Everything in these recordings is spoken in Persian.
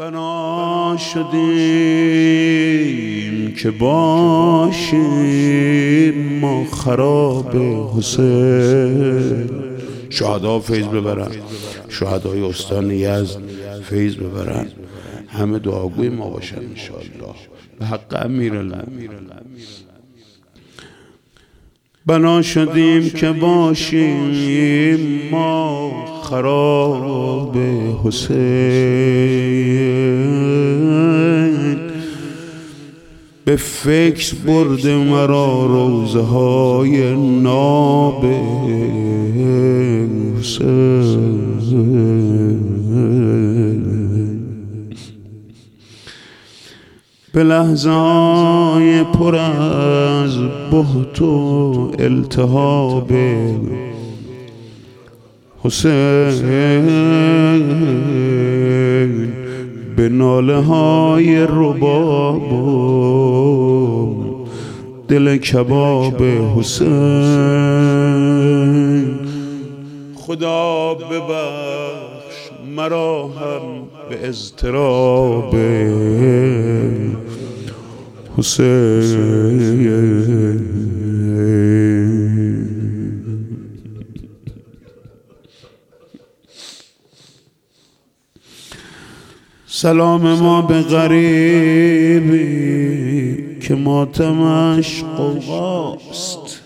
بنا شدیم که باشیم ما خراب حسین. شهدا فیض ببرن، شهدای استان یزد فیض ببرن، همه دعاگوی ما باشن انشاءالله به حق امیرالمومنین. بنا شدیم که باشیم ما خراب حسین. به فکر برده مرا روزه های ناب حسین. به لحظه های پر از بهت و التهاب حسین، به ناله های رباب و دل کباب حسین. خدا ببخش مرا هم به اضطراب حسین. سلام ما به غریبی که ماتمش غوغاست،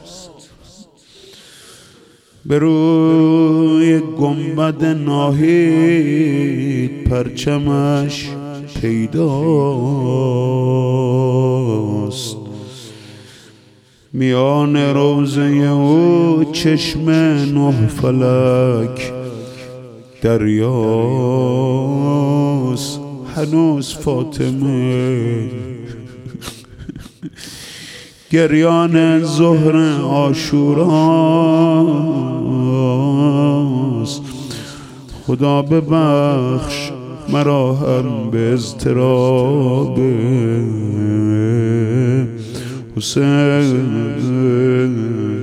به روی گنبد ناهید پرچمش پیداست. میان روزه او چشم نه فلک دریاست. هنوز فاطمه گریان ظهر عاشوراست. خدا ببخش مرا هم به اضطراب حسین.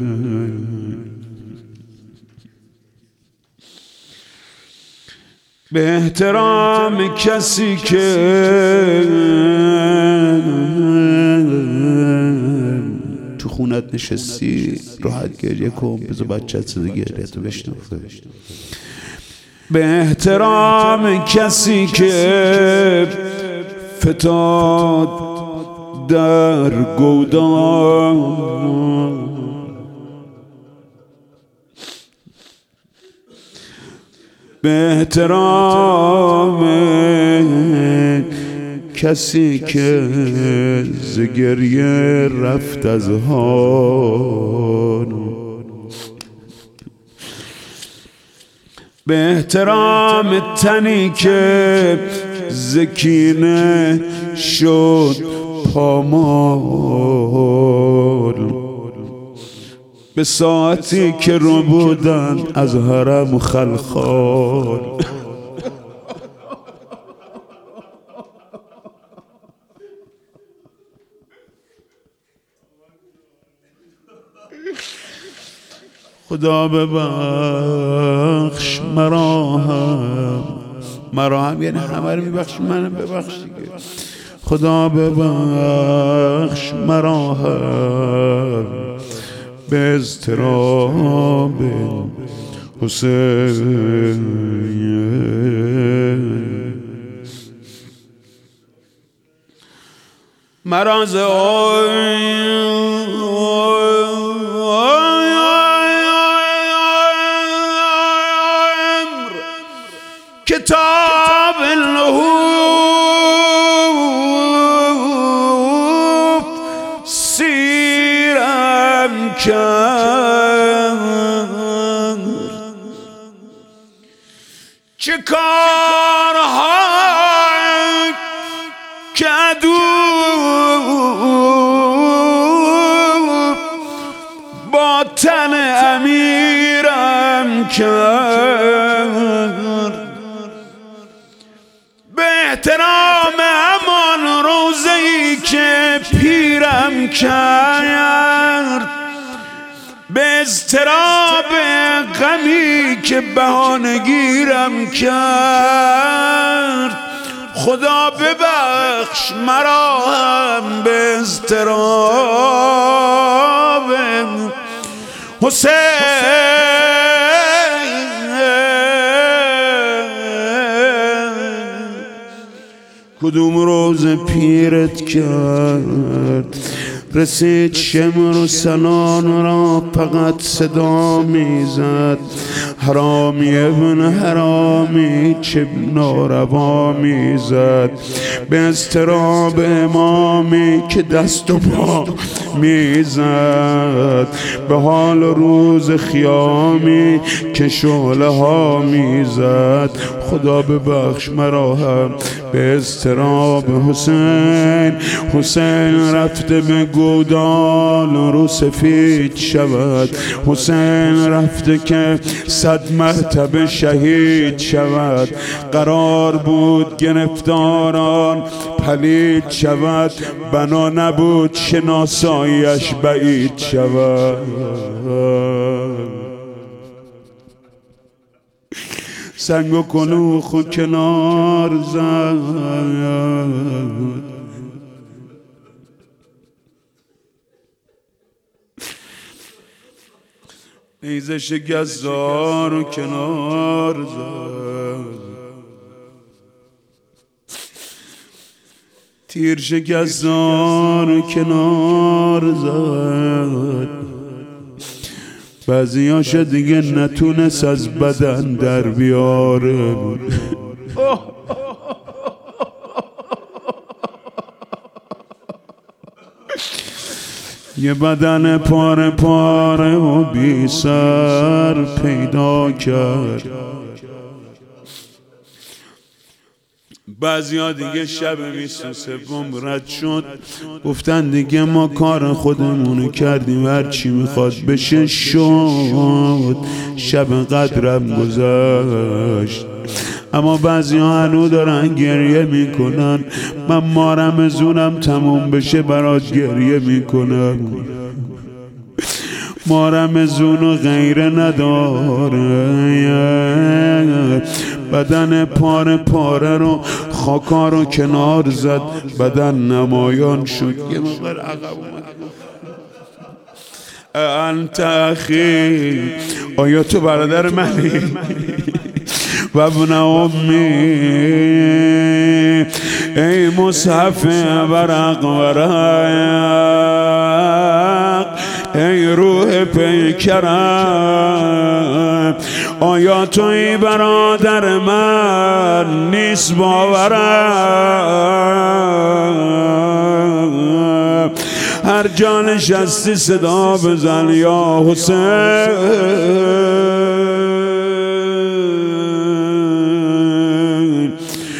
به احترام کسی که تو خونت نشستی راحت گریه کن، بذار بچه‌ت صدا گریه‌تو بشنوه. به احترام کسی که فتاد در گودان، به احترام کسی که ز گریه رفت از حال، به احترام تنی که ز کینه شد پامال، به ساعتی که رو بودن از حرم خلخال. خدا ببخش مرا هم یعنی همه رو میبخش، منم ببخش دیگه. خدا ببخش مرا هم به اضطراب حسین. مراز کتاب النهوف سیرم کرد، چه کارها که عدو با تن امیرم کرد. به احترام همان روزه‌ای که پیرم کرد، به اضطراب غمی که بهانه گیرم کرد، خدا ببخش مرا هم به اضطراب حسین کدوم روز پیرت کرد رسید شمر و سنان را فقط صدا میزد حرامی ابن حرامی چه ناروا میزد به اضطراب امامی که دست و پا میزد به حال روز خیامی که شعله ها میزد خدا ببخش مرا هم به اضطراب حسین حسین رفته به گودال رو سفید شود حسین رفته که 100 مرتبه شهید شود قرار بود گرفتاران پلید شود بنا نبود شناساییش بعید شود سنگ و کلوخ و کنار زد نیزش گزار و کنار زد تیرش گزار و کنار زد بعضیاش دیگه نتونست از بدن در بیاره یه بدن پاره پاره و بی سر پیدا کرد بعضیا دیگه شب 23 رد شد گفتن دیگه ما کار خودمونو کردیم هر چی میخواد بشه شد شب قدرم گذشت اما بعضی ها هنو دارن گریه میکنن من ما رمضونم تموم بشه برات گریه میکنم ما رمضونو غیره نداره بدن پاره پاره رو خاکا رو کنار زد بدن نمایان شد یه مقدار عقب انت اخی آیا تو برادر منی و ابن امی ای مصحف ورق ورق ای روح پیکرم آیا توی برادر من نیست باورم هر جا نشستی صدا بزن یا حسین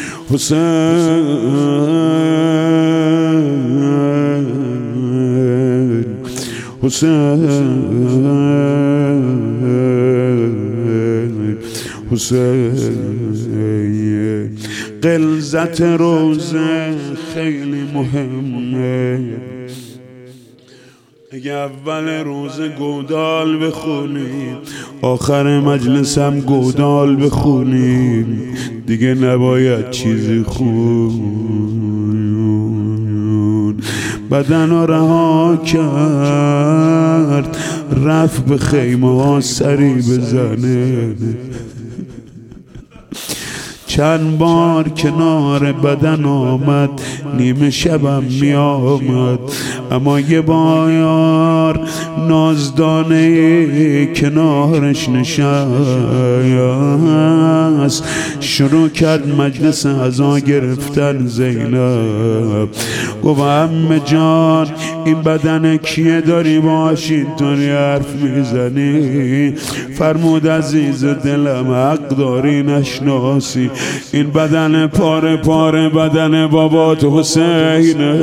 حسین حسین حسین غلظت روزه خیلی مهمه اگه اول روز گودال بخونیم آخر مجلسم گودال بخونیم دیگه نباید چیزی خون بدن رو رها کرد رفت به خیمه ها سری بزنه چند بار کنار بدن آمد نیمه شبم می آمد اما یه بار نازدانه کنارش نشست شروع کرد مجلس عزا گرفتن زینب گفت عمه جان این بدن کیه داری باش اینطوری حرف میزنی فرمود عزیز دلم حق داری نشناسی این بدن پاره پاره بدن بابات حسینه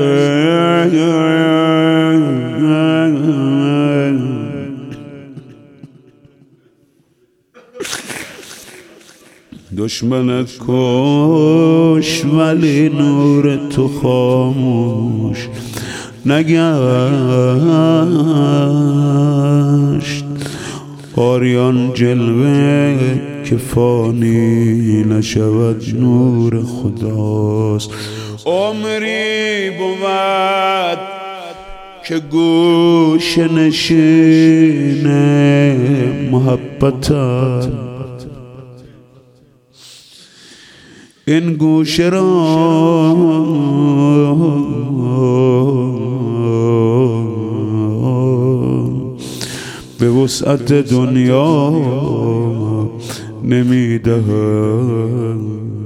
دشمنت کش ولی نور تو خاموش نگشت آریان جلوه که فانی نشود نور خداست. عمری بود که گوش نشین محبتم، این گوش را به وسعت دنیا نمیدهم.